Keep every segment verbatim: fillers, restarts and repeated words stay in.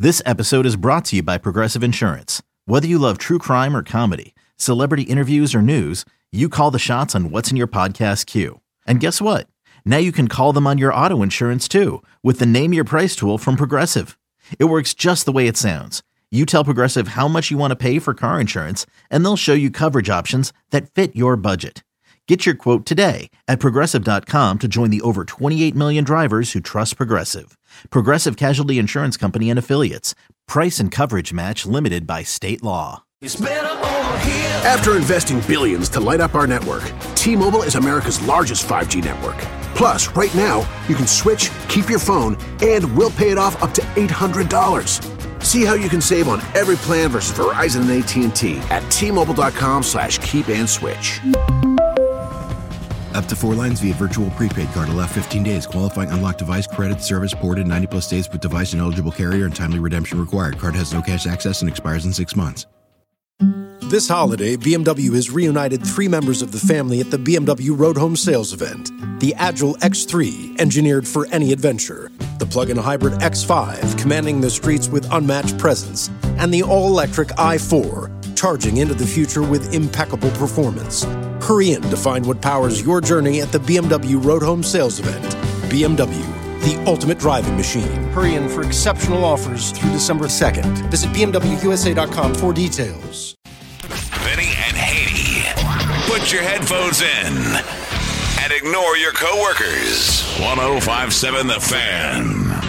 This episode is brought to you by Progressive Insurance. Whether you love true crime or comedy, celebrity interviews or news, you call the shots on what's in your podcast queue. And guess what? Now you can call them on your auto insurance too with the Name Your Price tool from Progressive. It works just the way it sounds. You tell Progressive how much you want to pay for car insurance, and they'll show you coverage options that fit your budget. Get your quote today at Progressive dot com to join the over twenty-eight million drivers who trust Progressive. Progressive Casualty Insurance Company and Affiliates. Price and coverage match limited by state law. It's better over here. After investing billions to light up our network, T-Mobile is America's largest five G network. Plus, right now, you can switch, keep your phone, and we'll pay it off up to eight hundred dollars. See how you can save on every plan versus Verizon and A T and T at T-Mobile.com slash keep and switch. Up to four lines via virtual prepaid card. Allow fifteen days. Qualifying unlocked device credit service ported ninety plus days with device and eligible carrier and timely redemption required. Card has no cash access and expires in six months. This holiday, B M W has reunited three members of the family at the B M W Road Home Sales event. The Agile X three, engineered for any adventure. The plug-in hybrid X five, commanding the streets with unmatched presence. And the all-electric i four, charging into the future with impeccable performance. Hurry in to find what powers your journey at the B M W Road Home Sales event. B M W, the ultimate driving machine. Hurry in for exceptional offers through December second. Visit B M W U S A dot com for details. Vinny and Haney. Put your headphones in and ignore your coworkers. one oh five point seven The Fan.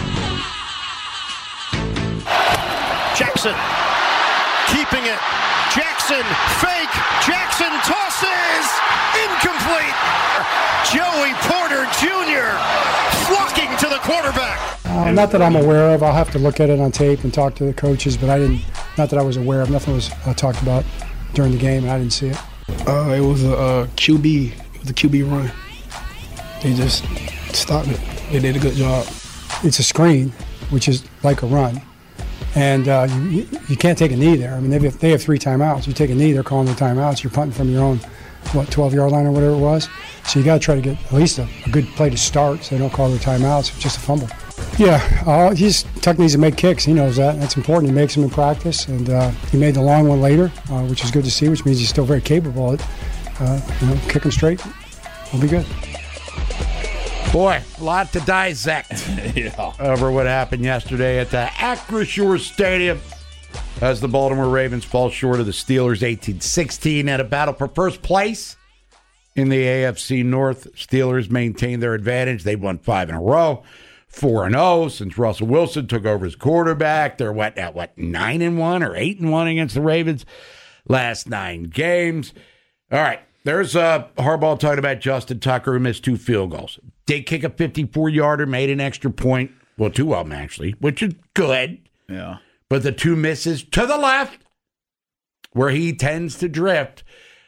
Jackson keeping it. Jackson fake. Jackson tosses. Incomplete. Joey Porter Junior flocking to the quarterback. Uh, not that I'm aware of. I'll have to look at it on tape and talk to the coaches, but I didn't. Not that I was aware of. Nothing was uh, talked about during the game, and I didn't see it. Uh, it was a uh, Q B. It was a Q B run. They just stopped it. They did a good job. It's a screen, which is like a run, and uh, you, you can't take a knee there. I mean, they have, they have three timeouts. You take a knee, they're calling the timeouts. You're punting from your own, what, twelve-yard line or whatever it was. So you got to try to get at least a, a good play to start, so they don't call the timeouts. It's just a fumble. Yeah, uh, he's Tuck needs to make kicks. He knows that. That's important. He makes them in practice, and uh, he made the long one later, uh, which is good to see, which means he's still very capable of it. Uh, you know, kick him straight. We'll be good. Boy, a lot to dissect yeah. over what happened yesterday at the Acrisure Stadium as the Baltimore Ravens fall short of the Steelers eighteen sixteen at a battle for first place in the A F C North. Steelers maintain their advantage. They've won five in a row, four and oh since Russell Wilson took over as quarterback. They're what at what nine and one or eight and one against the Ravens last nine games. All right. There's uh, Harbaugh talking about Justin Tucker, who missed two field goals. Did kick a fifty-four-yarder, made an extra point. Well, two of them, actually, which is good. Yeah. But the two misses to the left, where he tends to drift.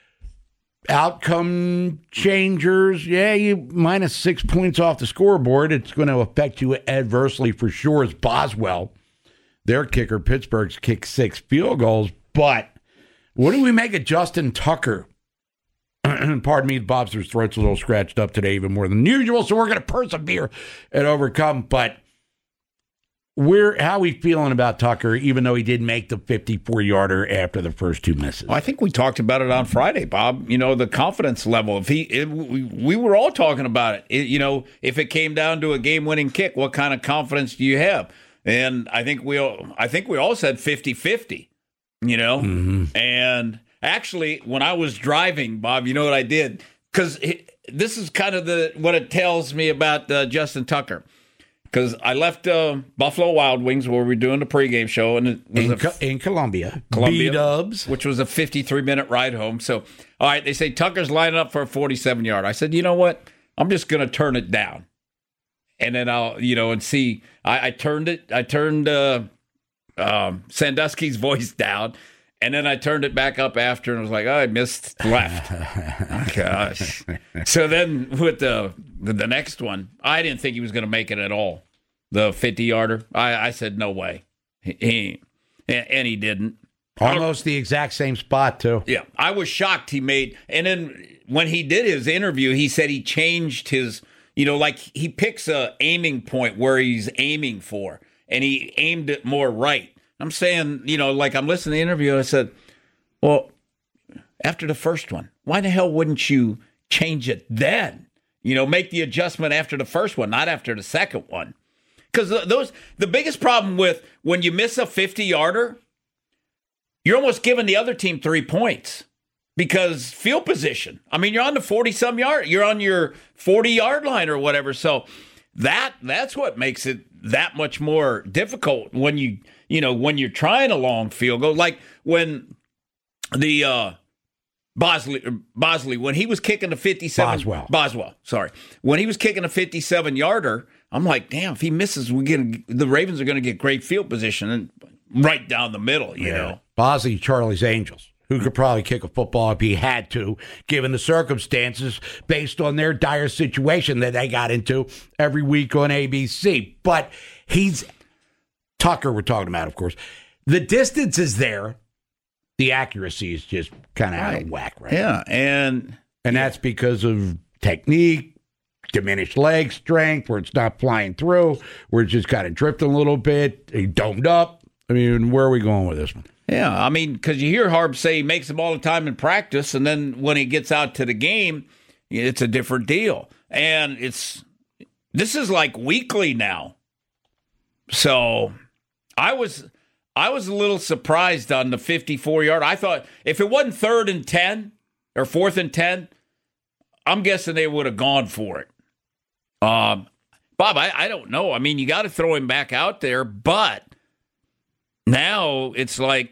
Outcome changers, yeah, you minus six points off the scoreboard. It's going to affect you adversely for sure as Boswell, their kicker, Pittsburgh's kicked six field goals. But what do we make of Justin Tucker? Pardon me, Bobster's throat's a little scratched up today, even more than usual, so we're going to persevere and overcome. But we're how are we feeling about Tucker, even though he did make the fifty-four-yarder after the first two misses? Well, I think we talked about it on Friday, Bob. You know, the confidence level. If he, if we, we were all talking about it. it. You know, if it came down to a game-winning kick, what kind of confidence do you have? And I think we all, I think we all said fifty-fifty. You know, mm-hmm. and. Actually, when I was driving, Bob, you know what I did? Because this is kind of the what it tells me about uh, Justin Tucker. Because I left uh, Buffalo Wild Wings where we were doing the pregame show. and it was In, a, Co- in Columbia. Columbia B-dubs. Which was a fifty-three minute ride home. So, all right, they say Tucker's lining up for a forty-seven-yard. I said, you know what? I'm just going to turn it down. And then I'll, you know, and see. I, I turned it. I turned uh, um, Sandusky's voice down. And then I turned it back up after and was like, oh, I missed left. Oh, gosh. So then with the, the the next one, I didn't think he was going to make it at all. The fifty-yarder. I, I said, no way. He, he And he didn't. Almost the exact same spot, too. Yeah. I was shocked he made. And then when he did his interview, he said he changed his, you know, like he picks a aiming point where he's aiming for. and he aimed it more right. I'm saying, you know, like I'm listening to the interview, I said, well, after the first one, why the hell wouldn't you change it then? You know, make the adjustment after the first one, not after the second one. Because those the biggest problem with when you miss a fifty-yarder, you're almost giving the other team three points because field position. I mean, you're on the forty-some yard. You're on your forty-yard line or whatever. So that that's what makes it that much more difficult when you, you know, when you're trying a long field goal. Like when the uh, Bosley, Bosley, when he was kicking the fifty-seven. Boswell. Boswell, sorry. When he was kicking a fifty-seven-yarder, I'm like, damn, if he misses, we get the Ravens are going to get great field position and right down the middle, you yeah. know. Bosley, Charlie's Angels, who could probably kick a football if he had to, given the circumstances, based on their dire situation that they got into every week on A B C. But he's Tucker, we're talking about, of course. The distance is there. The accuracy is just kind of right. out of whack, right? Yeah, and and that's because of technique, diminished leg strength, where it's not flying through, where it's just kind of drifting a little bit, he domed up. I mean, where are we going with this one? Yeah, I mean, because you hear Harb say he makes them all the time in practice, and then when he gets out to the game, it's a different deal. And it's this is like weekly now. So I was I was a little surprised on the fifty-four-yard. I thought if it wasn't third and ten or fourth and ten, I'm guessing they would have gone for it. Um, Bob, I, I don't know. I mean, you got to throw him back out there, but now it's like,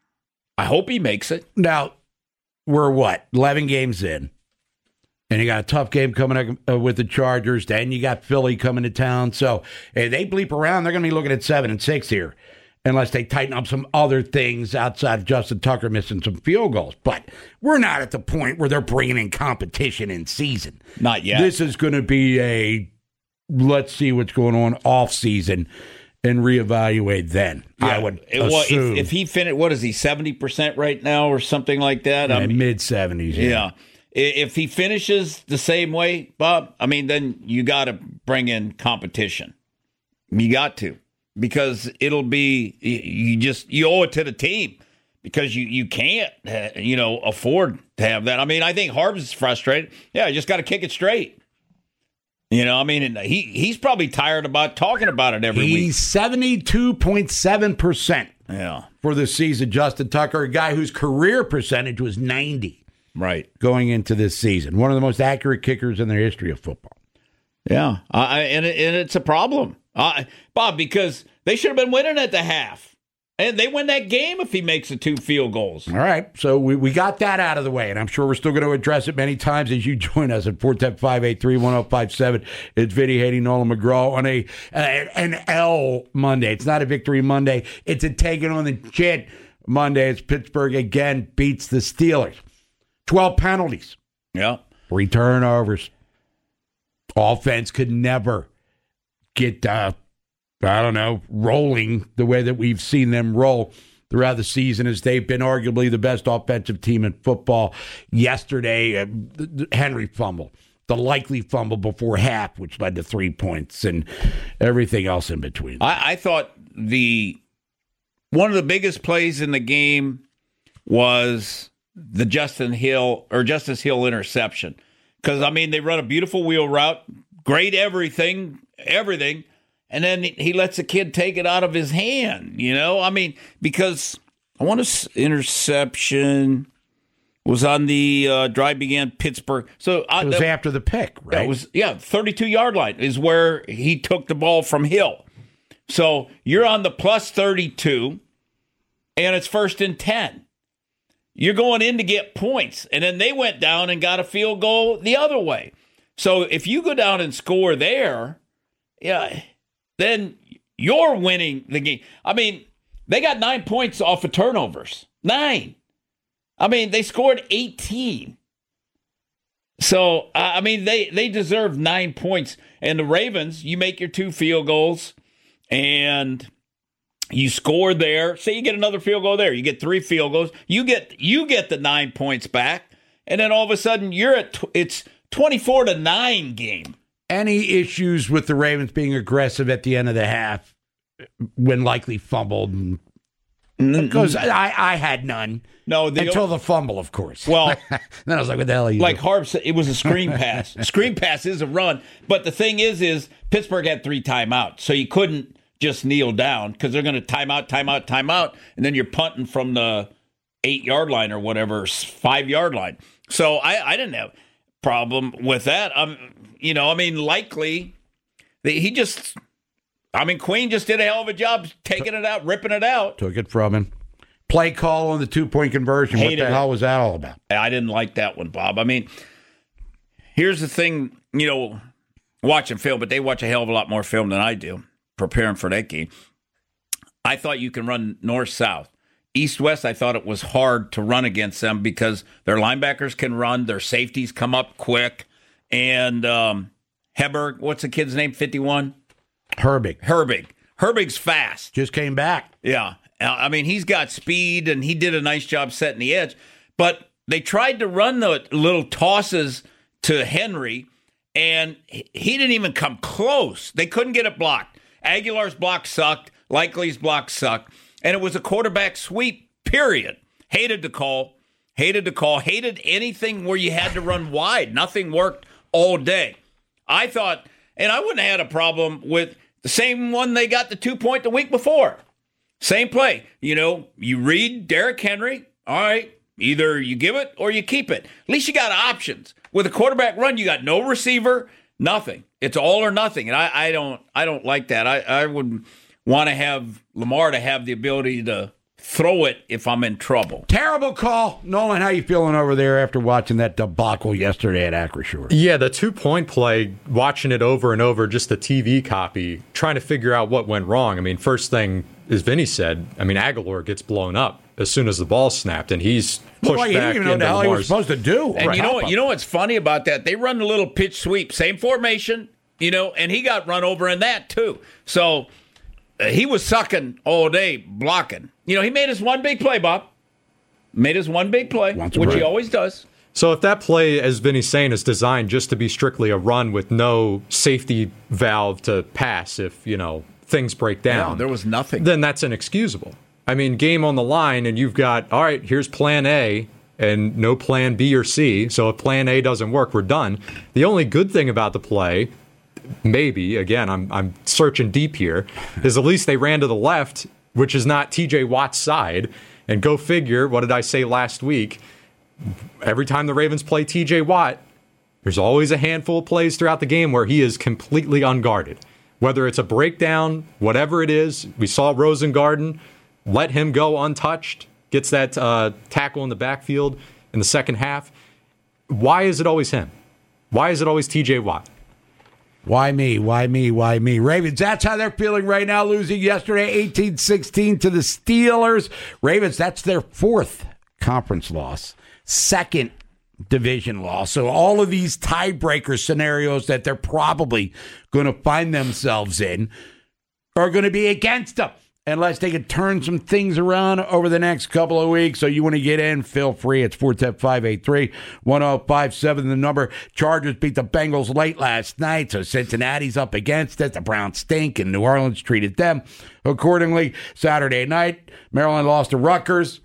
I hope he makes it. Now, we're what, eleven games in, and you got a tough game coming up with the Chargers. Then you got Philly coming to town. So if they bleep around, they're going to be looking at seven and six here, unless they tighten up some other things outside of Justin Tucker missing some field goals. But we're not at the point where they're bringing in competition in season. Not yet. This is going to be a let's see what's going on off season and reevaluate then. Yeah, I would it, well, assume. If, if he finished, what is he, seventy percent right now or something like that? Yeah, mid-seventies. Yeah. yeah. If he finishes the same way, Bob, I mean, then you got to bring in competition. You got to. Because it'll be, you just, you owe it to the team. Because you, you can't, you know, afford to have that. I mean, I think Harbs is frustrated. Yeah, you just got to kick it straight. You know, I mean, he he's probably tired about talking about it every he's week. He's seventy-two point seven percent yeah. for the season. Justin Tucker, a guy whose career percentage was ninety. Right. Going into this season. One of the most accurate kickers in the history of football. Yeah. I, and, it, and it's a problem. Uh, Bob, because they should have been winning at the half. And they win that game if he makes the two field goals. All right. So we, we got that out of the way. And I'm sure we're still going to address it many times as you join us at four one zero, five eight three, one zero five seven. It's Vinny Haney, Nolan McGraw on a uh, an L Monday. It's not a victory Monday. It's a taking on the chin Monday. It's Pittsburgh again beats the Steelers. twelve penalties. Yeah. Three turnovers. Offense could never get uh I don't know, rolling the way that we've seen them roll throughout the season as they've been arguably the best offensive team in football. Yesterday, uh, Henry fumbled, the likely fumble before half, which led to three points and everything else in between. I, I thought the one of the biggest plays in the game was the Justin Hill or Justice Hill interception. Because, I mean, they run a beautiful wheel route, great everything, everything. And then he lets the kid take it out of his hand, you know? I mean, because I want to interception was on the uh, drive began Pittsburgh. So uh, it was uh, after the pick, right? It was, yeah, thirty-two-yard line is where he took the ball from Hill. So you're on the plus thirty-two, and it's first and ten. You're going in to get points. And then they went down and got a field goal the other way. So if you go down and score there, yeah, then you're winning the game. I mean, they got nine points off of turnovers. Nine. I mean, they scored eighteen. So, uh, I mean, they, they deserve nine points. And the Ravens, you make your two field goals, and you score there. Say you get another field goal there. You get three field goals. You get you get the nine points back. And then all of a sudden, you're at tw- it's twenty-four to nine game. Any issues with the Ravens being aggressive at the end of the half when Likely fumbled. And, because I, I had none. No, the, until the fumble, of course. Well, then I was like, "What the hell are you?" Like doing? Harb said, it was a screen pass. Screen pass is a run, but the thing is, is Pittsburgh had three timeouts, so you couldn't just kneel down because they're going to timeout, timeout, timeout, and then you're punting from the eight yard line or whatever, five yard line. So I, I didn't have a problem with that. Um, you know, I mean, Likely, he just. I mean, Queen just did a hell of a job taking it out, ripping it out. Took it from him. Play call on the two-point conversion. Hated what the hell it. was that all about? I didn't like that one, Bob. I mean, here's the thing, you know, watching film, but they watch a hell of a lot more film than I do, preparing for that game. I thought you can run north-south. East-west, I thought it was hard to run against them because their linebackers can run, their safeties come up quick, and um, Heberg, what's the kid's name, fifty-one? Herbig. Herbig. Herbig's fast. Just came back. Yeah. I mean, he's got speed, and he did a nice job setting the edge. But they tried to run the little tosses to Henry, and he didn't even come close. They couldn't get it blocked. Aguilar's block sucked. Likely's block sucked. And it was a quarterback sweep, period. Hated the call. Hated the call. Hated anything where you had to run wide. Nothing worked all day. I thought, and I wouldn't have had a problem with the same one they got the two-point the week before. Same play. You know, you read Derrick Henry, all right, either you give it or you keep it. At least you got options. With a quarterback run, you got no receiver, nothing. It's all or nothing. And I, I don't I don't like that. I, I would want to have Lamar to have the ability to throw it if I'm in trouble. Terrible call. Nolan, how you feeling over there after watching that debacle yesterday at Acrisure? Yeah, the two-point play, watching it over and over, just the T V copy, trying to figure out what went wrong. I mean, first thing, as Vinny said, I mean, Aguilar gets blown up as soon as the ball snapped, and he's pushed well, he back didn't even know into the hell he was Lamar's. supposed to do. And Right. you know what? You know what's funny about that? They run a little pitch sweep, same formation, you know, and he got run over in that too. So uh, he was sucking all day, blocking. You know, he made his one big play, Bob. Made his one big play, Once a which break. he always does. So if that play, as Vinny's saying, is designed just to be strictly a run with no safety valve to pass if, you know, things break down. No, there was nothing. Then that's inexcusable. I mean, game on the line, and you've got, all right, here's plan A and no plan B or C. So if plan A doesn't work, we're done. The only good thing about the play, maybe, again, I'm I'm searching deep here, is at least they ran to the left, which is not T J Watt's side. And go figure, what did I say last week? Every time the Ravens play T J Watt, there's always a handful of plays throughout the game where he is completely unguarded. Whether it's a breakdown, whatever it is, we saw Rosengarten let him go untouched, gets that uh, tackle in the backfield in the second half. Why is it always him? Why is it always T J Watt? Why me? Why me? Why me? Ravens, that's how they're feeling right now, losing yesterday eighteen sixteen to the Steelers. Ravens, that's their fourth conference loss, second division loss. So all of these tiebreaker scenarios that they're probably going to find themselves in are going to be against them unless they can turn some things around over the next couple of weeks. So you want to get in, feel free. It's four one zero, five eight three, one zero five seven, the number. Chargers beat the Bengals late last night, so Cincinnati's up against it. The Browns stink, and New Orleans treated them accordingly. Saturday night, Maryland lost to Rutgers.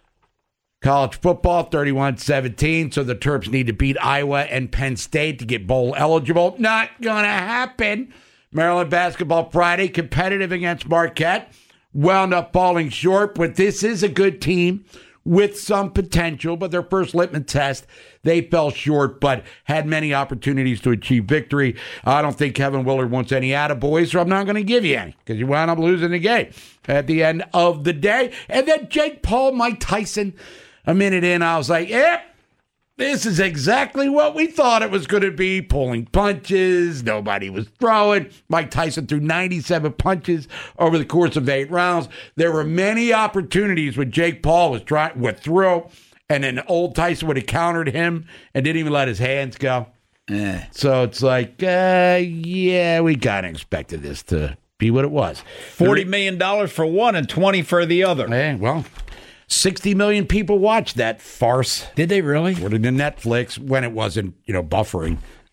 College football, thirty-one seventeen, so the Terps need to beat Iowa and Penn State to get bowl eligible. Not going to happen. Maryland basketball Friday, competitive against Marquette. Wound up falling short, but this is a good team with some potential. But their first litmus test, they fell short, but had many opportunities to achieve victory. I don't think Kevin Willard wants any attaboys, so I'm not going to give you any because you wound up losing the game at the end of the day. And then Jake Paul, Mike Tyson, a minute in, I was like, yep. This is exactly what we thought it was going to be. Pulling punches. Nobody was throwing. Mike Tyson threw ninety-seven punches over the course of eight rounds. There were many opportunities when Jake Paul was trying would throw, and then old Tyson would have countered him and didn't even let his hands go. Eh. So it's like, uh, yeah, we kind of expected this to be what it was. forty million dollars for one and twenty for the other. Eh, well, sixty million people watched that farce. Did they really? According to Netflix, when it wasn't, you know, buffering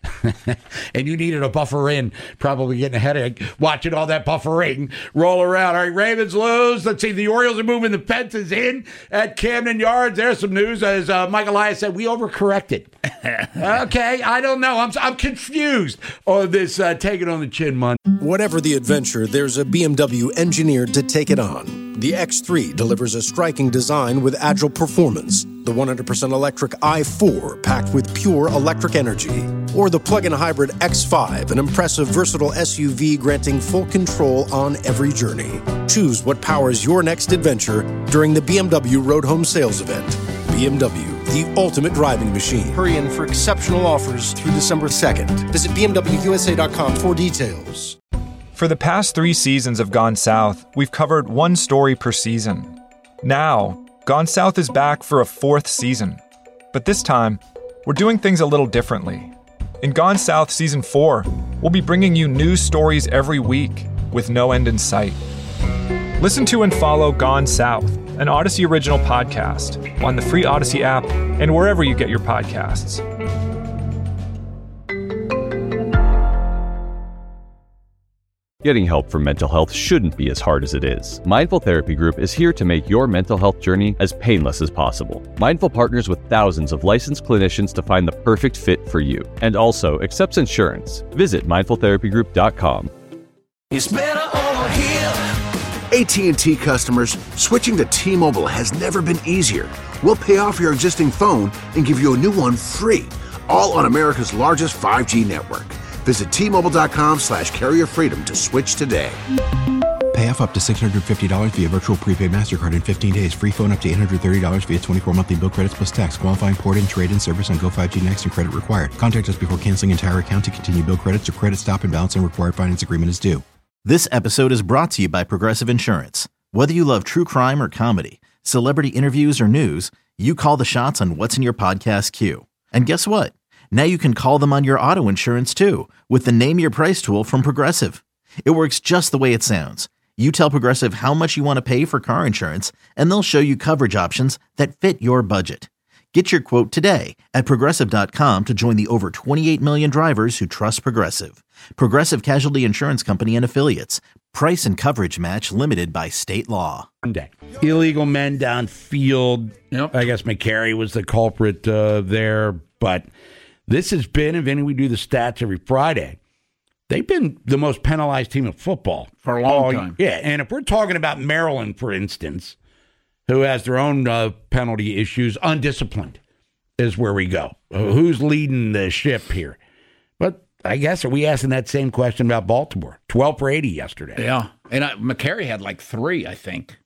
and you needed a buffer in, probably getting a headache, watching all that buffering roll around. All right, Ravens lose. Let's see, the Orioles are moving the fences in at Camden Yards. There's some news. As uh, Mike Elias said, we overcorrected. Okay, I don't know. I'm, I'm confused on this uh, take it on the chin month. Whatever the adventure, there's a B M W engineered to take it on. The X three delivers a striking design with agile performance. The one hundred percent electric i four packed with pure electric energy. Or the plug-in hybrid X five, an impressive versatile S U V granting full control on every journey. Choose what powers your next adventure during the B M W Road Home Sales Event. B M W, the ultimate driving machine. Hurry in for exceptional offers through December second. Visit B M W U S A dot com for details. For the past three seasons of Gone South, we've covered one story per season. Now, Gone South is back for a fourth season. But this time, we're doing things a little differently. In Gone South Season four, we'll be bringing you news stories every week with no end in sight. Listen to and follow Gone South, an Odyssey original podcast, on the free Odyssey app and wherever you get your podcasts. Getting help for mental health shouldn't be as hard as it is. Mindful Therapy Group is here to make your mental health journey as painless as possible. Mindful partners with thousands of licensed clinicians to find the perfect fit for you, and also accepts insurance. Visit mindful therapy group dot com. It's better over here. A T and T customers, switching to T-Mobile has never been easier. We'll pay off your existing phone and give you a new one free, all on America's largest five G network. Visit T-Mobile.com slash carrier freedom to switch today. Pay off up to six hundred fifty dollars via virtual prepaid MasterCard in fifteen days. Free phone up to eight hundred thirty dollars via twenty-four monthly bill credits plus tax. Qualifying port-in, trade-in service on Go five G Next and credit required. Contact us before canceling entire account to continue bill credits or credit stop and balance on required finance agreement is due. This episode is brought to you by Progressive Insurance. Whether you love true crime or comedy, celebrity interviews or news, you call the shots on what's in your podcast queue. And guess what? Now you can call them on your auto insurance too with the Name Your Price tool from Progressive. It works just the way it sounds. You tell Progressive how much you want to pay for car insurance, and they'll show you coverage options that fit your budget. Get your quote today at Progressive dot com to join the over twenty-eight million drivers who trust Progressive. Progressive Casualty Insurance Company and Affiliates. Price and coverage match limited by state law. Day. Illegal men downfield. Yep. I guess McCary was the culprit uh, there, but this has been, and we do the stats every Friday, they've been the most penalized team in football. For a long oh, time. Yeah, and if we're talking about Maryland, for instance, who has their own uh, penalty issues, undisciplined is where we go. Uh, who's leading the ship here? But I guess, are we asking that same question about Baltimore? twelve for eighty yesterday. Yeah, and I, McCary had like three, I think.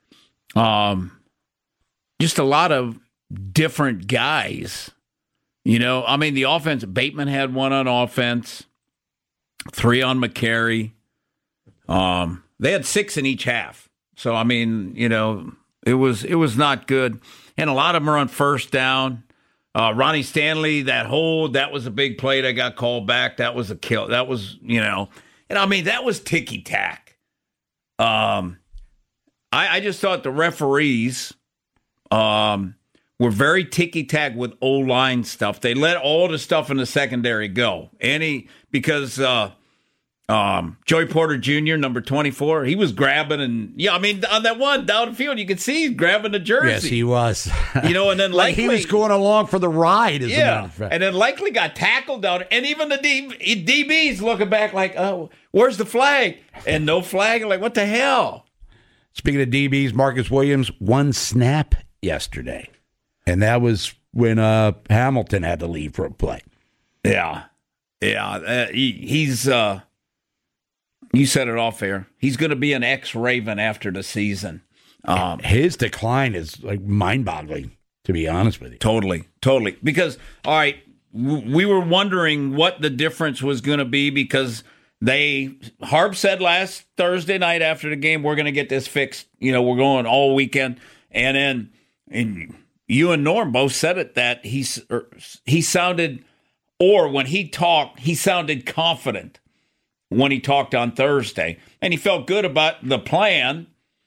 Um, Just a lot of different guys. You know, I mean, the offense, Bateman had one on offense, three on McCary. Um, they had six in each half. So, I mean, you know, it was it was not good. And a lot of them are on first down. Uh, Ronnie Stanley, that hold, that was a big play that got called back. That was a kill. That was, you know, and I mean, that was ticky-tack. Um, I, I just thought the referees um, – were very ticky-tack with O-line stuff. They let all the stuff in the secondary go. Any because uh, um, Joey Porter Junior, number twenty-four, he was grabbing and, yeah, I mean, on that one down the field, you could see he's grabbing the jersey. Yes, he was. You know, and then like likely, he was going along for the ride, as yeah, a matter of fact. And then likely got tackled down, and even the D, D Bs looking back like, oh, where's the flag? And no flag. Like, what the hell? Speaking of D Bs, Marcus Williams, one snap yesterday. And that was when uh, Hamilton had to leave for a play. Yeah. Yeah. Uh, he, he's, uh, you said it off air. He's going to be an ex-Raven after the season. Um, His decline is like mind-boggling, to be honest with you. Totally. Totally. Because, all right, w- we were wondering what the difference was going to be because they, Harb said last Thursday night after the game, we're going to get this fixed. You know, we're going all weekend. And then, and you and Norm both said it, that he, er, he sounded, or when he talked, he sounded confident when he talked on Thursday. And he felt good about the plan.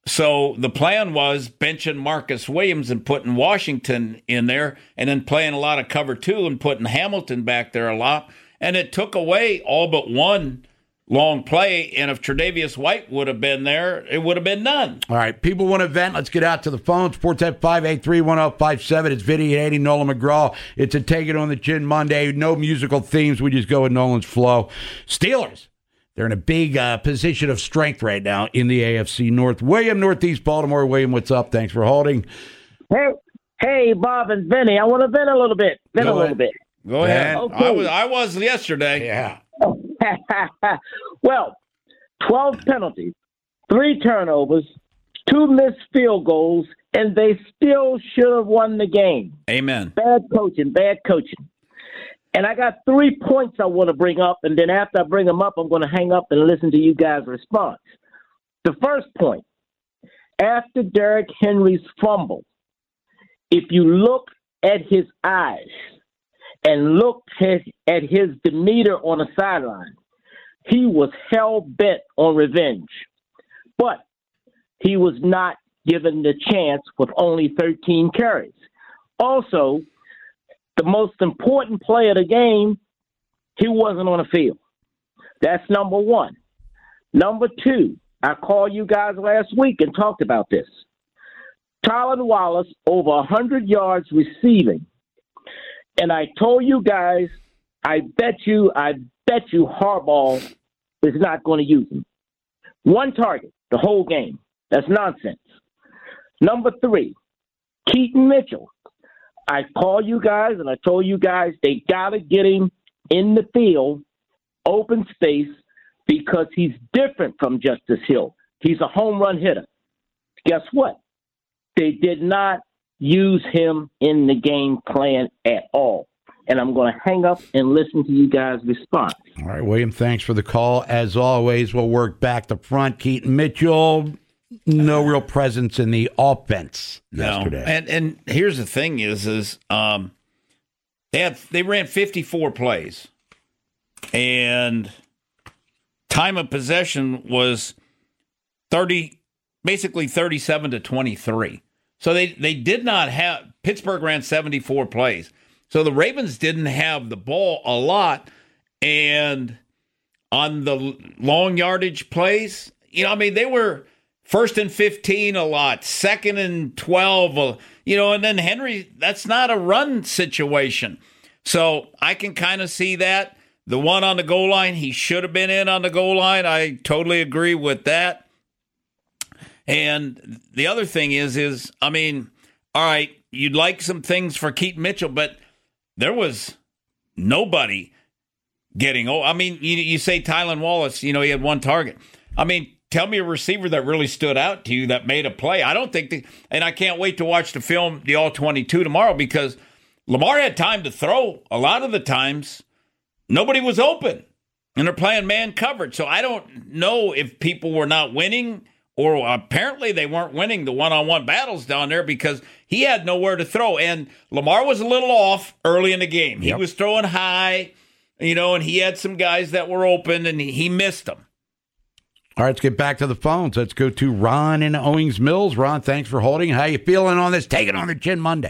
So the plan was benching Marcus Williams and putting Washington in there and then playing a lot of cover two and putting Hamilton back there a lot. And it took away all but one long play. And if Tre'Davious White would have been there, it would have been none. All right, people want to vent. Let's get out to the phone. Sports at five eight three, one oh five seven. It's Vinny and Eddie, Nolan McGraw. It's a Take It on the Chin Monday. No musical themes. We just go with Nolan's flow. Steelers. They're in a big uh, position of strength right now in the A F C North. William, Northeast Baltimore. William, what's up? Thanks for holding. Hey, hey, Bob and Vinny. I want to vent a little bit. Vent Go a little ahead. bit. Go ahead. Okay. I was I was yesterday. Yeah. Well, twelve penalties, three turnovers, two missed field goals, and they still should have won the game. Amen. Bad coaching, bad coaching. And I got three points I want to bring up, and then after I bring them up, I'm going to hang up and listen to you guys' response. The first point, after Derrick Henry's fumble, if you look at his eyes and look at, at his demeanor on the sideline, he was hell-bent on revenge. But he was not given the chance with only thirteen carries. Also, the most important play of the game, he wasn't on the field. That's number one. Number two, I called you guys last week and talked about this. Tylan Wallace, over one hundred yards receiving. And I told you guys, I bet you, I bet you Harbaugh is not going to use him. One target, the whole game. That's nonsense. Number three, Keaton Mitchell. I called you guys and I told you guys they got to get him in the field, open space, because he's different from Justice Hill. He's a home run hitter. Guess what? They did not use him in the game plan at all. And I'm going to hang up and listen to you guys' response. All right, William, thanks for the call. As always, we'll work back to front. Keaton Mitchell, no real presence in the offense yesterday. No. And and here's the thing is is um they had they ran fifty-four plays. And time of possession was thirty basically thirty-seven to twenty-three. So they they did not have Pittsburgh ran seventy-four plays. So the Ravens didn't have the ball a lot, and on the long yardage plays, you know, I mean, they were first and fifteen a lot, second and twelve, you know, and then Henry, that's not a run situation. So I can kind of see that. The one on the goal line, he should have been in on the goal line. I totally agree with that. And the other thing is, is, I mean, all right, you'd like some things for Keaton Mitchell, but there was nobody getting, oh, I mean, you, you say Tylan Wallace, you know, he had one target. I mean, tell me a receiver that really stood out to you that made a play. I don't think, the, and I can't wait to watch the film, the All twenty-two tomorrow, because Lamar had time to throw. A lot of the times, nobody was open, and they're playing man coverage. So I don't know if people were not winning, or apparently they weren't winning the one-on-one battles down there because he had nowhere to throw. And Lamar was a little off early in the game. He yep. was throwing high, you know, and he had some guys that were open, and he, he missed them. All right, let's get back to the phones. Let's go to Ron in Owings Mills. Ron, thanks for holding. How you feeling on this? Take it on the chin Monday.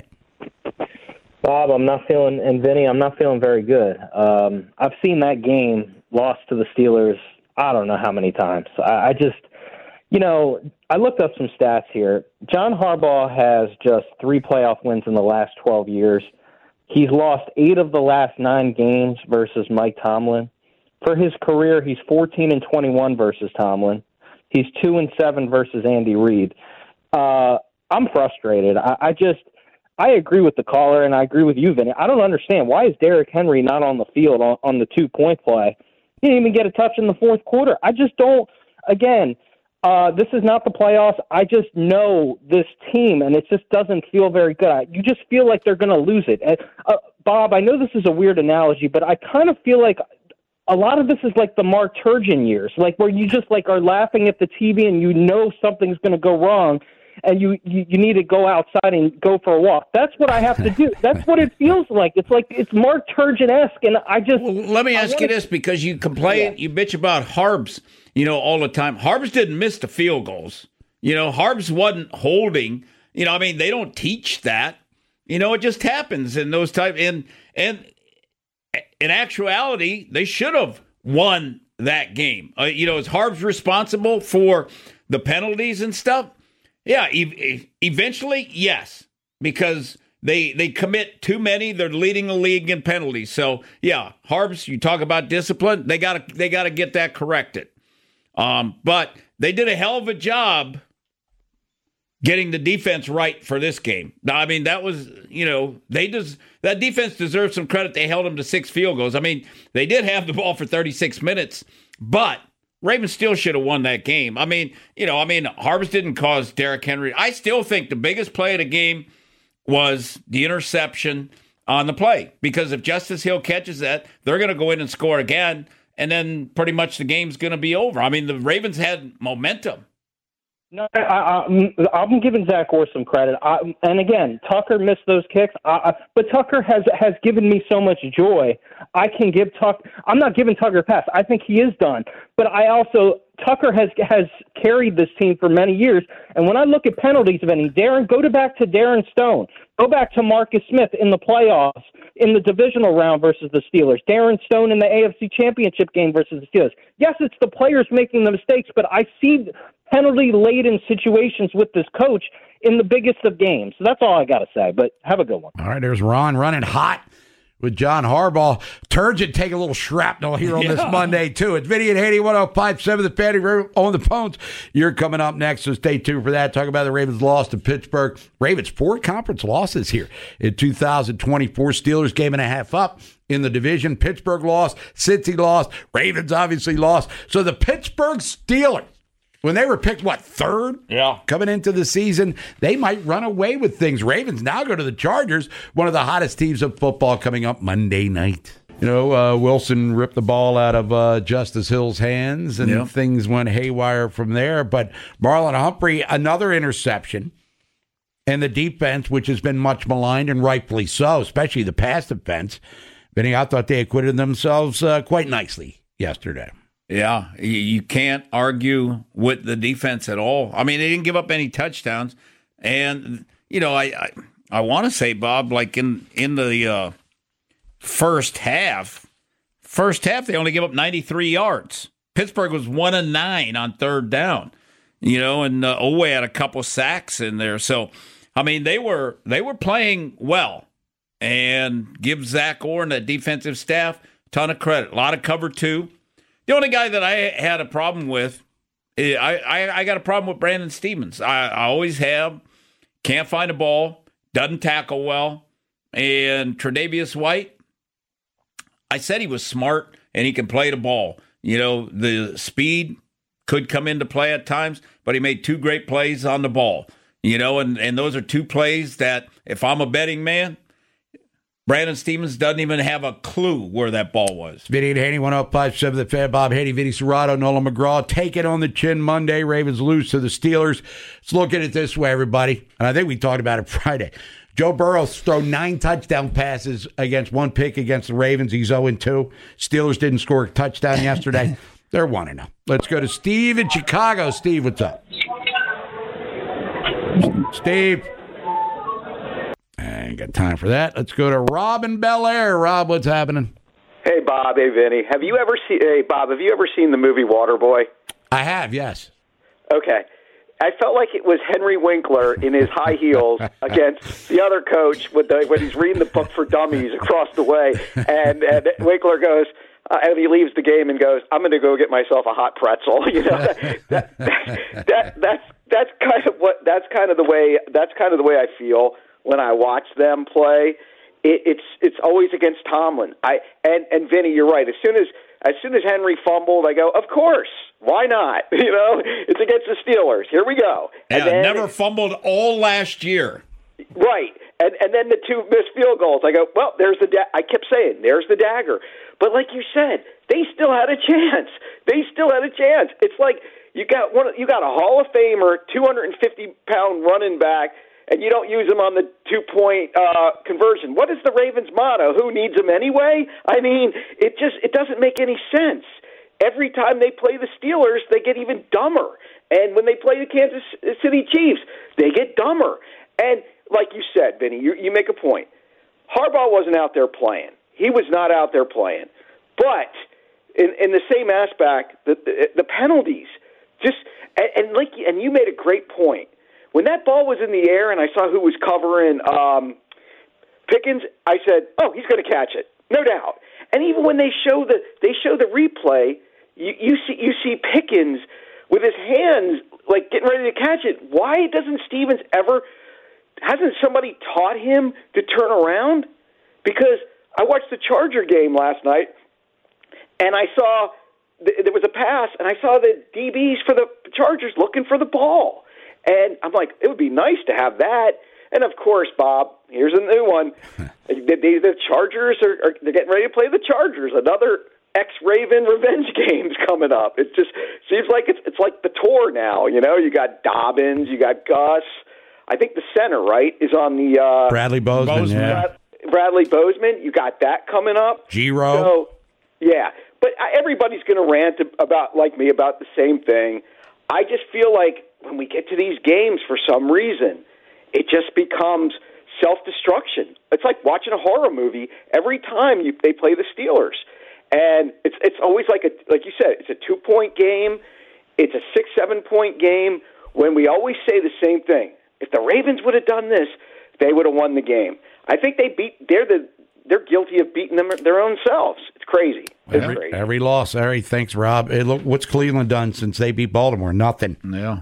Bob, I'm not feeling, and Vinny, I'm not feeling very good. Um, I've seen that game lost to the Steelers I don't know how many times. I, I just, you know, I looked up some stats here. John Harbaugh has just three playoff wins in the last twelve years. He's lost eight of the last nine games versus Mike Tomlin. For his career, he's fourteen and twenty-one versus Tomlin. He's two and seven versus Andy Reid. Uh, I'm frustrated. I, I just, I agree with the caller, and I agree with you, Vinny. I don't understand. Why is Derrick Henry not on the field on, on the two-point play? He didn't even get a touch in the fourth quarter. I just don't, again, uh, this is not the playoffs. I just know this team, and it just doesn't feel very good. I, you just feel like they're going to lose it. And, uh, Bob, I know this is a weird analogy, but I kind of feel like a lot of this is like the Mark Turgeon years, like where you just like are laughing at the T V and you know something's going to go wrong, and you, you, you need to go outside and go for a walk. That's what I have to do. That's what it feels like. It's like it's Mark Turgeon-esque, and I just... Well, let me ask wanna... you this, because you complain, yeah. you bitch about Harbs, you know, all the time. Harbs didn't miss the field goals. You know, Harbs wasn't holding. You know, I mean, they don't teach that. You know, it just happens in those type. And and in actuality, they should have won that game. Uh, you know, is Harbs responsible for the penalties and stuff? Yeah, e- eventually, yes, because they they commit too many. They're leading the league in penalties. So yeah, Harbs, you talk about discipline. They gotta they gotta get that corrected. Um, but they did a hell of a job getting the defense right for this game. I mean, that was, you know, they just, that defense deserves some credit. They held them to six field goals. I mean, they did have the ball for thirty-six minutes, but Ravens still should have won that game. I mean, you know, I mean, Harbs didn't cause Derrick Henry. I still think the biggest play of the game was the interception on the play, because if Justice Hill catches that, they're going to go in and score again, and then pretty much the game's going to be over. I mean, the Ravens had momentum. No, I, I, I'm giving Zach Orr some credit. I, and again, Tucker missed those kicks, I, I, but Tucker has has given me so much joy. I can give Tucker. I'm not giving Tucker a pass. I think he is done. But I also Tucker has has carried this team for many years. And when I look at penalties of any, Darren, go to back to Darren Stone. Go back to Marcus Smith in the playoffs in the divisional round versus the Steelers. Darren Stone in the A F C Championship game versus the Steelers. Yes, it's the players making the mistakes, but I see penalty-laden situations with this coach in the biggest of games. So that's all I got to say, but have a good one. All right, there's Ron running hot with John Harbaugh. Turgeon take a little shrapnel here on yeah. this Monday, too. It's Vinny and Haney, one oh five point seven, the Fanny on the phones. You're coming up next, so stay tuned for that. Talk about the Ravens' loss to Pittsburgh. Ravens, four conference losses here in two thousand twenty-four. Steelers game and a half up in the division. Pittsburgh lost. Cincy lost. Ravens obviously lost. So the Pittsburgh Steelers, when they were picked, what, third? Yeah. Coming into the season, they might run away with things. Ravens now go to the Chargers, one of the hottest teams of football coming up Monday night. You know, uh, Wilson ripped the ball out of uh, Justice Hill's hands, and yep. things went haywire from there. But Marlon Humphrey, another interception. And the defense, which has been much maligned, and rightfully so, especially the pass defense. Vinny, I thought they acquitted themselves uh, quite nicely yesterday. Yeah, you can't argue with the defense at all. I mean, they didn't give up any touchdowns. And, you know, I I, I want to say, Bob, like in, in the uh, first half, first half, they only gave up ninety-three yards. Pittsburgh was one of nine on third down, you know, and uh, Owe had a couple sacks in there. So, I mean, they were they were playing well, and give Zach Orr and the defensive staff a ton of credit. A lot of cover two. The only guy that I had a problem with, I, I, I got a problem with Brandon Stephens. I, I always have. Can't find a ball. Doesn't tackle well. And Tre'Davious White, I said he was smart and he can play the ball. You know, the speed could come into play at times, but he made two great plays on the ball. You know, and, and those are two plays that if I'm a betting man, Brandon Stephens doesn't even have a clue where that ball was. Vinny and Haney, one oh five point seven, the Fan, Bob Haney, Vinny Serrato, Nolan McGraw. Take it on the chin Monday. Ravens lose to the Steelers. Let's look at it this way, everybody. And I think we talked about it Friday. Joe Burrow's thrown nine touchdown passes against one pick against the Ravens. He's oh and two. Steelers didn't score a touchdown yesterday. They're one and oh. Let's go to Steve in Chicago. Steve, what's up? Steve. I ain't got time for that. Let's go to Rob in Bel Air. Rob, what's happening? Hey, Bob. Hey, Vinny. Have you ever seen? Hey, Bob. Have you ever seen the movie Waterboy? I have. Yes. Okay. I felt like it was Henry Winkler in his high heels against the other coach with the, when he's reading the book for dummies across the way, and, and Winkler goes. Uh, and he leaves the game and goes, "I'm going to go get myself a hot pretzel." You know, that, that, that, that that's that's kind of what that's kind of the way that's kind of the way I feel when I watch them play. It, it's it's always against Tomlin. I and and Vinny, you're right. As soon as as soon as Henry fumbled, I go, "Of course, why not?" You know, it's against the Steelers. Here we go. And yeah, then, never fumbled all last year. Right. And and then the two missed field goals. I go, well, there's the da-. I kept saying, there's the dagger. But like you said, they still had a chance. They still had a chance. It's like you got one. You got a Hall of Famer, two hundred fifty pound running back, and you don't use him on the two point uh, conversion. What is the Ravens' motto? Who needs him anyway? I mean, it just it doesn't make any sense. every time they play the Steelers, they get even dumber. And when they play the Kansas City Chiefs, they get dumber. And like you said, Vinny, you, you make a point. Harbaugh wasn't out there playing. He was not out there playing. But in, in the same aspect, the, the, the penalties, just and, and like and you made a great point. When that ball was in the air and I saw who was covering um, Pickens, I said, "Oh, he's going to catch it, no doubt." And even when they show the they show the replay, you, you see you see Pickens with his hands like getting ready to catch it. Why doesn't Stevens ever? Hasn't somebody taught him to turn around? Because I watched the Charger game last night, and I saw th- there was a pass, and I saw the D Bs for the Chargers looking for the ball. And I'm like, it would be nice to have that. And, of course, Bob, here's a new one. the, the, the Chargers, are, are they're getting ready to play the Chargers, another ex-Raven revenge game's coming up. It just seems like it's it's like the tour now, you know? You got Dobbins, you got Gus. I think the center, right, is on the uh, Bradley Bozeman. Bozeman. Yeah. Bradley Bozeman. You got that coming up. Giro. So, yeah, but everybody's going to rant about like me about the same thing. I just feel like when we get to these games, for some reason, it just becomes self-destruction. It's like watching a horror movie every time you, they play the Steelers, and it's it's always like a like you said, it's a two-point game, it's a six seven-point game. When we always say the same thing. If the Ravens would have done this, they would have won the game. I think they beat. They're the. They're guilty of beating them their own selves. It's crazy. It's every, crazy. every loss, Harry. Thanks, Rob. Hey, look, what's Cleveland done since they beat Baltimore? Nothing. Yeah.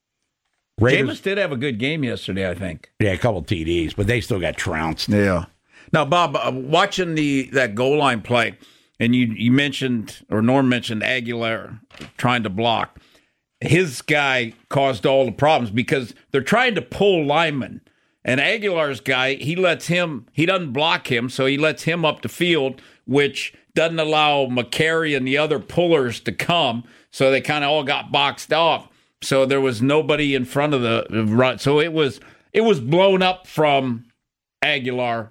Raiders, Jameis did have a good game yesterday, I think. Yeah, a couple T Ds, but they still got trounced. Yeah. Now, Bob, uh, watching the that goal line play, and you you mentioned or Norm mentioned Aguilar trying to block. His guy caused all the problems because they're trying to pull linemen. And Aguilar's guy, he lets him, he doesn't block him, so he lets him up the field, which doesn't allow McCary and the other pullers to come. So they kind of all got boxed off. So there was nobody in front of the run. So it was it was blown up from Aguilar.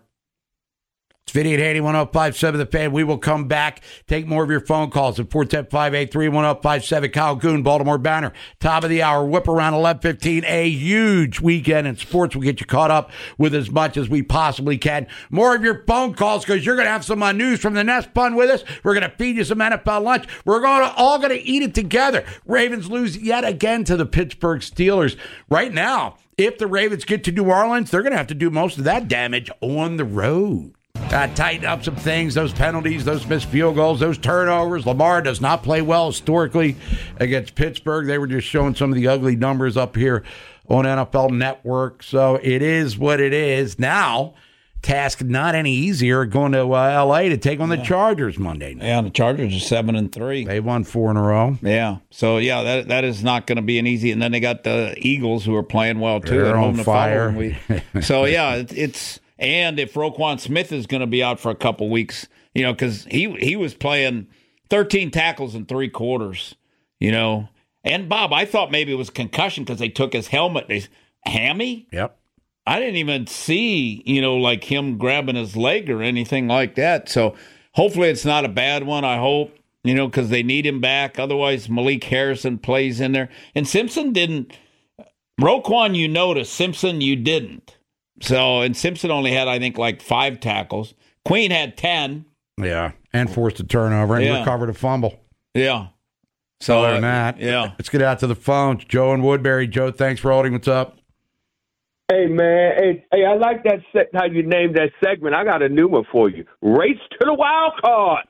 It's Vinny and Haney, one oh five seven The Fan. We will come back, take more of your phone calls at four one zero, five eight three, one oh five seven. Kyle Goon, Baltimore Banner. Top of the hour, whip around eleven fifteen. A huge weekend in sports. We'll get you caught up with as much as we possibly can. More of your phone calls because you're going to have some uh, news from the Nest Fund with us. We're going to feed you some N F L lunch. We're going to all going to eat it together. Ravens lose yet again to the Pittsburgh Steelers. Right now, if the Ravens get to New Orleans, they're going to have to do most of that damage on the road. Uh, tighten up some things, those penalties, those missed field goals, those turnovers. Lamar does not play well historically against Pittsburgh. They were just showing some of the ugly numbers up here on N F L Network. So it is what it is. Now, task not any easier going to uh, L A to take on the yeah. Chargers Monday night. Yeah, the Chargers are seven and three. They won four in a row. Yeah. So yeah, that that is not going to be an easy. And then they got the Eagles who are playing well too. They're on fire. Week. So yeah, it, it's. And if Roquan Smith is going to be out for a couple weeks, you know, because he he was playing thirteen tackles in three quarters, you know. And, Bob, I thought maybe it was concussion because they took his helmet. They, hammy? Yep. I didn't even see, you know, like him grabbing his leg or anything like that. So hopefully it's not a bad one, I hope, you know, because they need him back. Otherwise, Malik Harrison plays in there. And Simpson didn't. Roquan, you noticed. Simpson, you didn't. So, and Simpson only had, I think, like five tackles. Queen had ten. Yeah, and forced a turnover and yeah. recovered a fumble. Yeah. So, other than that, yeah. Let's get out to the phones. Joe in Woodbury. Joe, thanks for holding. What's up? Hey, man. Hey, hey I like that se- how you named that segment. I got a new one for you. Race to the wild card.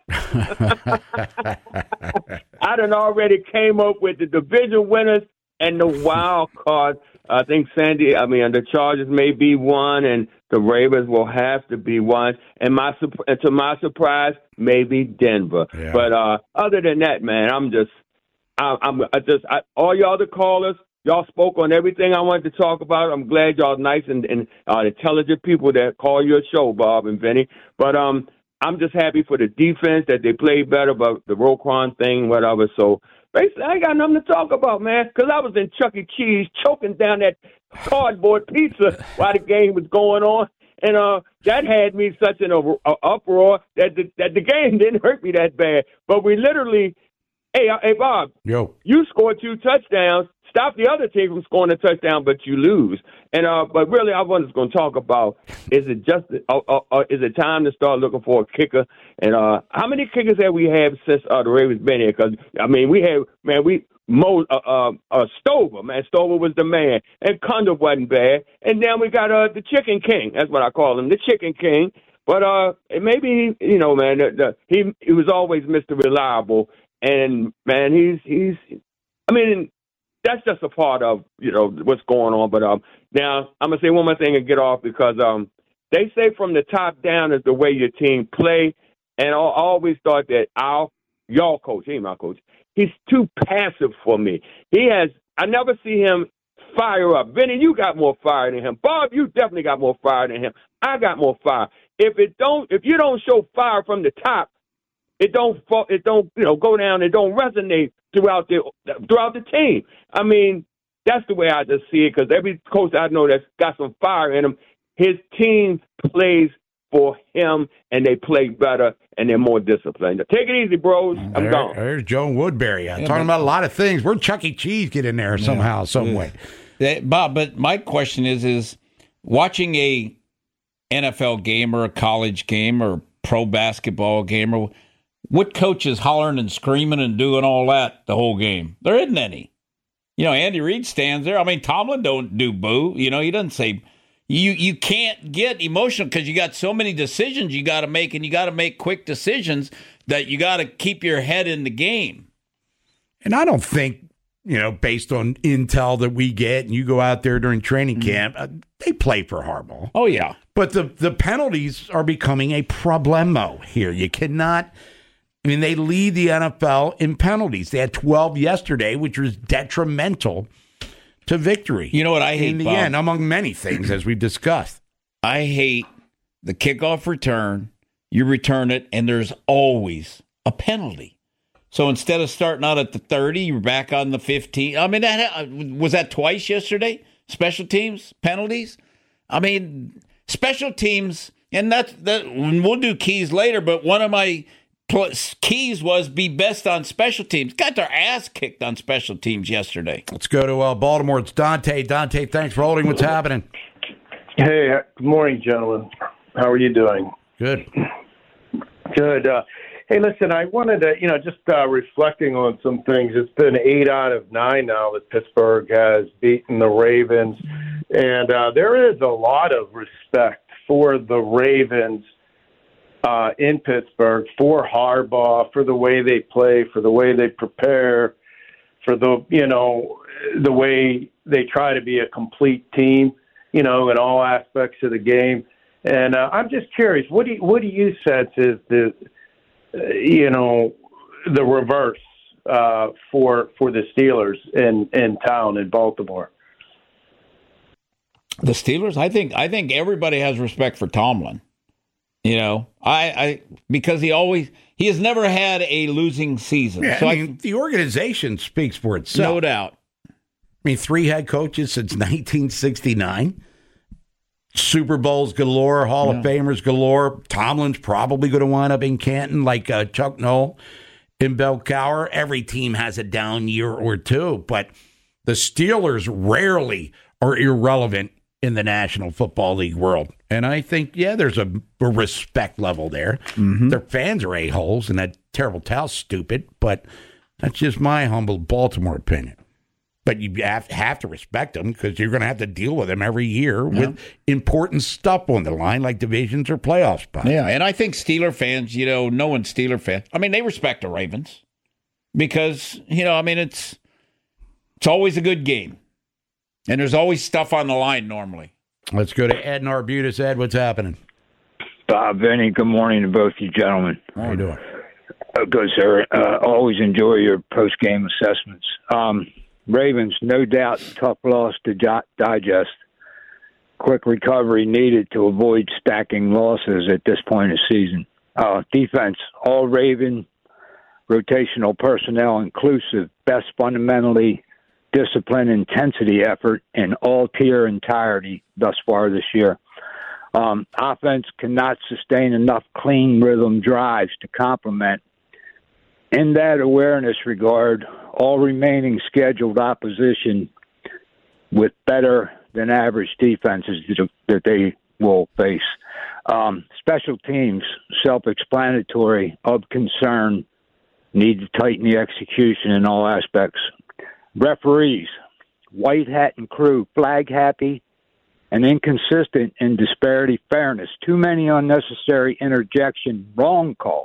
I done already came up with the division winners and the wild card. I think Sandy, I mean, the Chargers may be one, and the Ravens will have to be one. And my and to my surprise, maybe Denver. Yeah. But uh, other than that, man, I'm just, I, I'm I just, I, all y'all the callers, y'all spoke on everything I wanted to talk about. I'm glad y'all nice and, and uh, intelligent people that call your show, Bob and Vinny. But um, I'm just happy for the defense that they played better, but the Roquan thing, whatever. So. Basically, I ain't got nothing to talk about, man, because I was in Chuck E. Cheese choking down that cardboard pizza while the game was going on. And uh, that had me such an uh, uproar that the, that the game didn't hurt me that bad. But we literally Hey, uh, hey, Bob. Yo. You scored two touchdowns. Stop the other team from scoring a touchdown, but you lose. And uh, but really, I was going to talk about: is it just uh, uh, uh, is it time to start looking for a kicker? And uh, how many kickers have we had since uh, the Ravens been here? Because I mean, we had man, we Mo uh, uh, uh, Stover, man, Stover was the man, and Cundle wasn't bad. And then we got uh, the Chicken King. That's what I call him, the Chicken King. But uh, maybe you know, man, the, the, he he was always Mister Reliable, and man, he's he's. I mean. That's just a part of, you know, what's going on. But um, now I'm going to say one more thing and get off because um, they say from the top down is the way your team play. And I always thought that our, y'all coach, he ain't my coach, he's too passive for me. He has, I never see him fire up. Vinny, you got more fire than him. Bob, you definitely got more fire than him. I got more fire. If it don't, if you don't show fire from the top, it don't, it don't, you know, go down. It don't resonate throughout the throughout the team. I mean, that's the way I just see it. Because every coach I know that's got some fire in him, his team plays for him, and they play better, and they're more disciplined. Take it easy, bros. I'm there, gone. There's Joe Woodbury. I'm Yeah, talking but- about a lot of things. We're Chuck E. Cheese get in there somehow, some way. Yeah, Bob, but my question is, is watching a N F L game or a college game or pro basketball game, or what coach is hollering and screaming and doing all that the whole game? There isn't any. You know, Andy Reid stands there. I mean, Tomlin don't do boo. You know, he doesn't say. You you can't get emotional because you got so many decisions you got to make, and you got to make quick decisions that you got to keep your head in the game. And I don't think, you know, based on intel that we get, and you go out there during training Mm-hmm. camp, uh, they play for Harbaugh. Oh, yeah. But the, the penalties are becoming a problemo here. You cannot, I mean, they lead the N F L in penalties. They had twelve yesterday, which was detrimental to victory. You know what I hate, in the Bob? end, among many things, as we've discussed. I hate the kickoff return. You return it, and there's always a penalty. So instead of starting out at the thirty, you're back on the fifteen. I mean, that was that twice yesterday? Special teams penalties? I mean, special teams, and that's that. We'll do keys later, but one of my plus keys was be best on special teams. Got their ass kicked on special teams yesterday. Let's go to uh, Baltimore. It's Dante. Dante, thanks for holding. What's happening? Hey, good morning, gentlemen. How are you doing? Good. Good. Uh, hey, listen, I wanted to, you know, just uh, reflecting on some things. It's been eight out of nine now that Pittsburgh has beaten the Ravens. And uh, there is a lot of respect for the Ravens uh, in Pittsburgh, for Harbaugh, for the way they play, for the way they prepare, for the, you know, the way they try to be a complete team, you know, in all aspects of the game. And uh, I'm just curious, what do you, what do you sense is the, uh, you know, the reverse uh, for for the Steelers in, in town in Baltimore? The Steelers, I think, I think everybody has respect for Tomlin. You know, I, I because he always he has never had a losing season. Yeah, so I mean, the organization speaks for itself. No doubt. I mean, three head coaches since nineteen sixty-nine. Super Bowls galore, Hall Yeah. of Famers galore. Tomlin's probably going to wind up in Canton like uh, Chuck Noll in Belcower. Every team has a down year or two, but the Steelers rarely are irrelevant in the National Football League world. And I think, yeah, there's a, a respect level there. Mm-hmm. Their fans are a-holes, and that terrible towel's stupid, but that's just my humble Baltimore opinion. But you have, have to respect them because you're going to have to deal with them every year Yeah. with important stuff on the line like divisions or playoff spots. Yeah, and I think Steeler fans, you know, knowing Steeler fans, I mean, they respect the Ravens because, you know, I mean, it's it's always a good game. And there's always stuff on the line normally. Let's go to Ed in Arbutus. Ed, what's happening? Bob, Vinny, good morning to both you gentlemen. How you doing? Uh, good, sir. Uh, always enjoy your post-game assessments. Um, Ravens, no doubt, tough loss to di- digest. Quick recovery needed to avoid stacking losses at this point of season. Uh, defense, all Raven, rotational personnel inclusive, best fundamentally discipline intensity effort in all tier entirety thus far this year. Um, offense cannot sustain enough clean rhythm drives to complement in that awareness regard, all remaining scheduled opposition with better than average defenses that they will face. Um, special teams, self-explanatory, of concern, need to tighten the execution in all aspects. Referees, white hat and crew, flag happy and inconsistent in disparity fairness. Too many unnecessary interjection, wrong calls.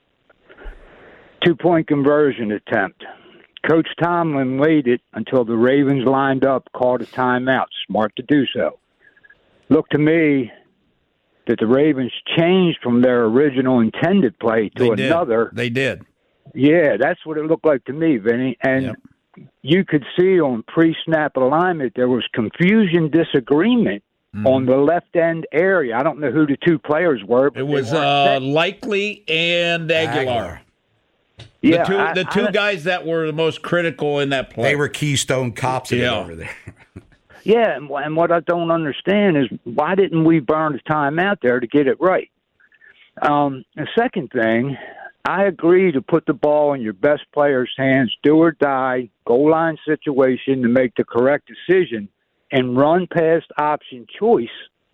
Two-point conversion attempt. Coach Tomlin waited until the Ravens lined up, called a timeout. Smart to do so. Looked to me that the Ravens changed from their original intended play to They another. Did. They did. Yeah, that's what it looked like to me, Vinny. And Yep. you could see on pre-snap alignment there was confusion, disagreement Mm-hmm. on the left end area. I don't know who the two players were. But It was they weren't uh, set. Likely and Aguilar. Aguilar. Yeah, the two, I- the two I- guys that were the most critical in that play. They were keystone cops in it Yeah. over there. Yeah, and, and what I don't understand is why didn't we burn the time out there to get it right? Um, the second thing, I agree to put the ball in your best player's hands, do or die, goal line situation to make the correct decision and run past option choice,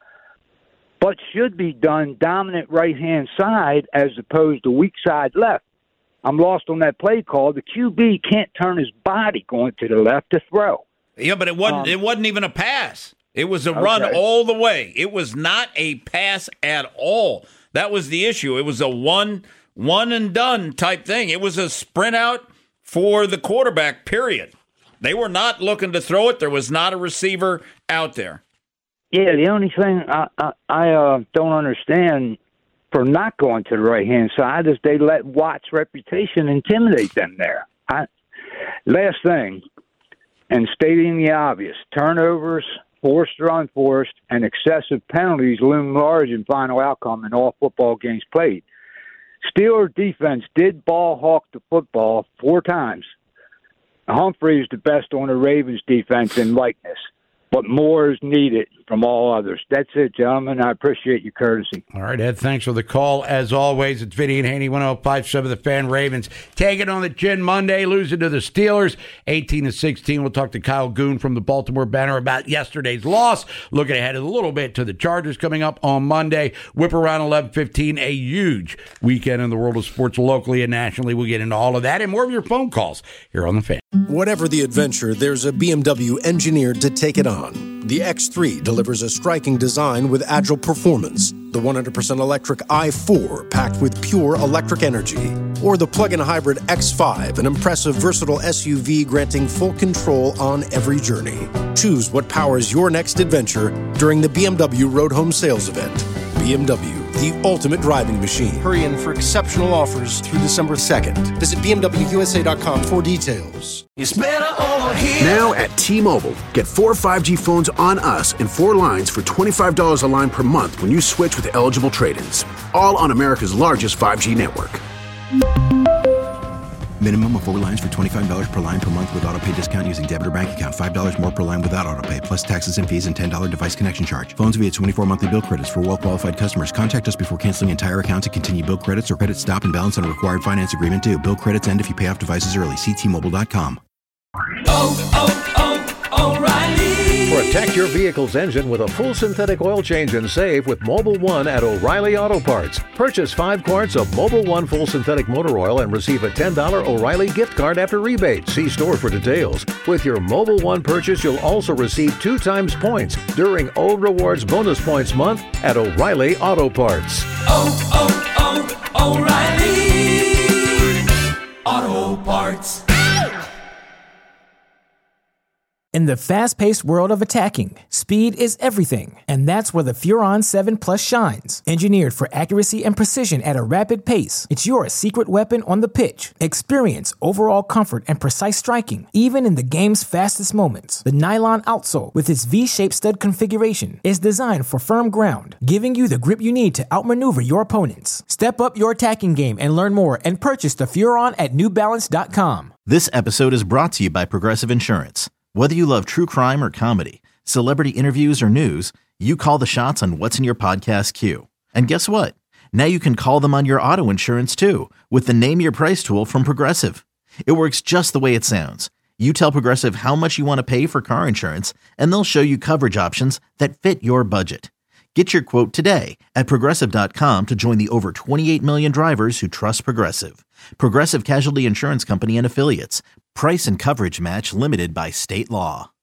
but should be done dominant right-hand side as opposed to weak side left. I'm lost on that play call. The Q B can't turn his body going to the left to throw. Yeah, but it wasn't. Um, it wasn't even a pass. It was a Okay. run all the way. It was not a pass at all. That was the issue. It was a one, one and done type thing. It was a sprint out for the quarterback. Period. They were not looking to throw it. There was not a receiver out there. Yeah, the only thing I I, I uh, don't understand for not going to the right hand side is they let Watt's reputation intimidate them there. I, last thing, and stating the obvious, turnovers, forced or unforced, and excessive penalties loom large in final outcome in all football games played. Steelers defense did ball hawk the football four times. Humphrey is the best on the Ravens defense in likeness, but more is needed from all others. That's it, gentlemen. I appreciate your courtesy. All right, Ed, thanks for the call. As always, it's Vinny and Haney, one oh five point seven The Fan. Ravens taking on the chin Monday, losing to the Steelers, eighteen to sixteen. We'll talk to Kyle Goon from the Baltimore Banner about yesterday's loss, looking ahead a little bit to the Chargers coming up on Monday. Whip around eleven fifteen, a huge weekend in the world of sports locally and nationally. We'll get into all of that and more of your phone calls here on The Fan. Whatever the adventure, there's a B M W engineered to take it on. The X three delivers a striking design with agile performance. The one hundred percent electric i four packed with pure electric energy. Or the plug-in hybrid X five, an impressive versatile S U V granting full control on every journey. Choose what powers your next adventure during the B M W Road Home Sales Event. B M W, the ultimate driving machine. Hurry in for exceptional offers through December second. Visit B M W U S A dot com for details. It's better over here. Now at T-Mobile, get four five G phones on us and four lines for twenty-five dollars a line per month when you switch with eligible trade-ins. All on America's largest five G network. Minimum of four lines for twenty-five dollars per line per month with autopay discount using debit or bank account. five dollars more per line without autopay, plus taxes and fees and ten dollars device connection charge. Phones via twenty-four monthly bill credits for well-qualified customers. Contact us before canceling entire account to continue bill credits or credit stop and balance on a required finance agreement due. Bill credits end if you pay off devices early. See T Mobile dot com. Oh, oh, oh, O'Reilly. Protect your vehicle's engine with a full synthetic oil change and save with Mobil one at O'Reilly Auto Parts. Purchase five quarts of Mobil one full synthetic motor oil and receive a ten dollars O'Reilly gift card after rebate. See store for details. With your Mobil one purchase, you'll also receive two times points during O Rewards Bonus Points Month at O'Reilly Auto Parts. Oh, oh, oh, O'Reilly Auto Parts. In the fast-paced world of attacking, speed is everything, and that's where the Furon seven Plus shines. Engineered for accuracy and precision at a rapid pace, it's your secret weapon on the pitch. Experience overall comfort and precise striking, even in the game's fastest moments. The nylon outsole, with its V-shaped stud configuration, is designed for firm ground, giving you the grip you need to outmaneuver your opponents. Step up your attacking game and learn more and purchase the Furon at New Balance dot com. This episode is brought to you by Progressive Insurance. Whether you love true crime or comedy, celebrity interviews or news, you call the shots on what's in your podcast queue. And guess what? Now you can call them on your auto insurance too with the Name Your Price tool from Progressive. It works just the way it sounds. You tell Progressive how much you want to pay for car insurance, and they'll show you coverage options that fit your budget. Get your quote today at Progressive dot com to join the over twenty-eight million drivers who trust Progressive. Progressive Casualty Insurance Company and Affiliates. Price and coverage match limited by state law.